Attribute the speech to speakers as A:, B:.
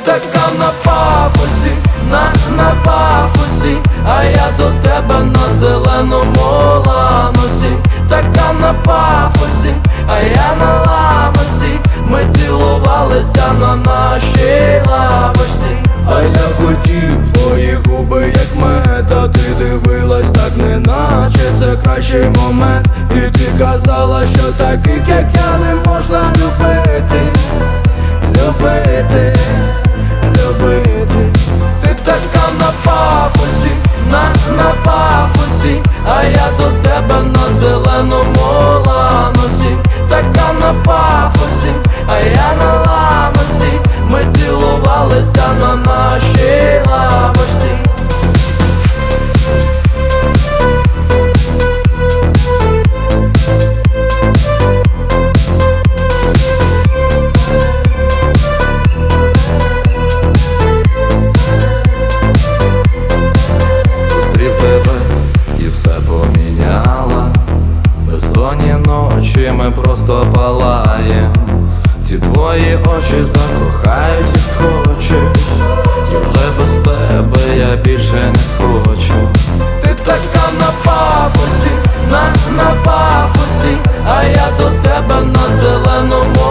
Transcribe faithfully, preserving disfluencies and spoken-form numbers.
A: така на пафосі, на, на пафосі, а я до тебе на зеленому ланосі. Така на пафосі, а я на ланосі. Ми цілувалися на нашій лавочці. А я хотів твої губи, як мета. Ти дивилась так, неначе це кращий момент. І ти казала, що таких, як я, не можна любити. Любити, любити. Ти така на пафосі, на, на пафосі, а я до тебе на зеленому ланосі. Така на пафосі, а я на ланосі. Ми цілувалися на нашій лавочці. Зустрів тебе і все поміняла. Безсонні ночі ми просто палаєм. Ці твої очі закохають, як схочеш. І вже без тебе я більше не схочу. Ти така на пафосі, на, на пафосі, а я до тебе на зеленому